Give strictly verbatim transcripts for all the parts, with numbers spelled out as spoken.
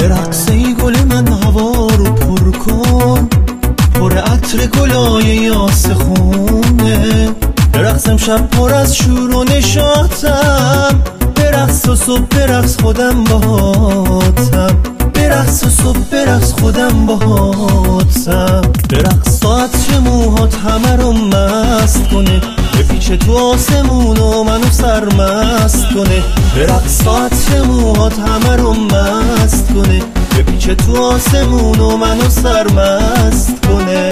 به رقص ای گل من هوا رو پر کن، پر عطر گلای یاس خونه. به رقص امشب پر از شور و نشاطم، به رقص و صبح به رقص خودم باهاتم، به رقص و صبح به رقص خودم باهاتم. به رقص عطر موهات همه رو مست کنه، بپیچه تو آسمون و منو سرمست کنه. به رقص عطر موهات همه رو مست کنه، بپیچه تو آسمون و منو سرمست کنه.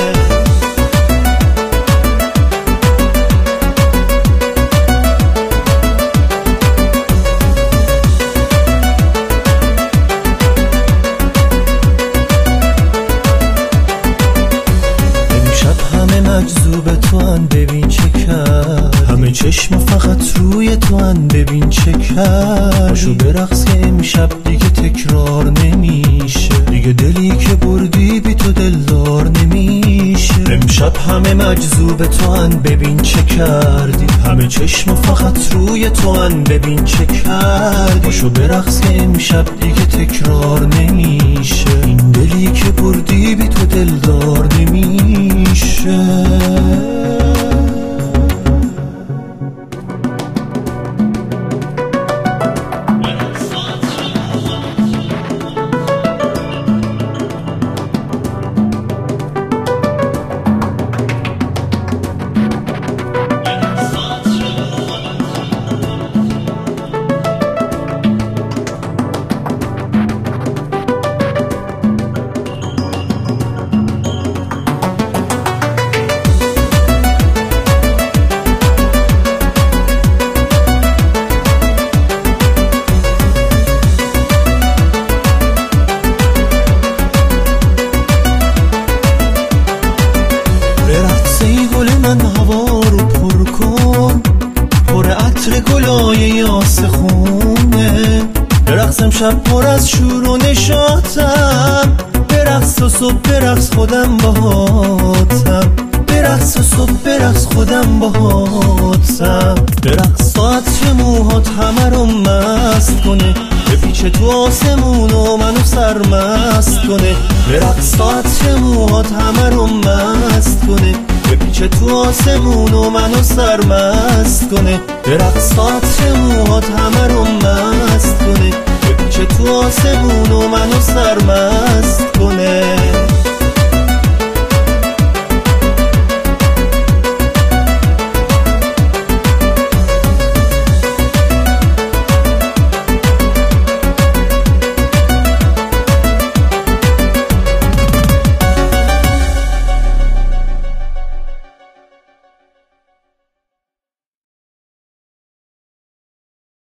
مجذوب تو ان ببین چه کرد، همه چشم فقط روی تو ان ببین چه کرد. شو برقص که امشب دیگه تکرار نمیشه، دیگه دلی که بردی بی تو دلدار نمیشه. امشب همه مجذوب تو ان ببین چه کردی، همه چشم فقط روی تو ان ببین چه کردی. شو برقص که امشب دیگه تکرار نمیشه، این دلی که بردی بی تو دلدار نمیشه. من هوا رو پر کن، پر عطر گلای یاس خونه. به رقص امشب پر از شور و نشاطم، به رقص و صبح به رقص خودم باهاتم، به رقص و صبح به رقص خودم باهاتم. به رقص عطر موهات همه رو مست کنه، بپیچه تو آسمون و منو سرمست کنه. به رقص عطر موهات همه رو مست کنه، بپیچه تو آسمون و منو سرمست کنه. به رقص عطر موهات همه رو مست کنه، بپیچه تو آسمون و منو سرمست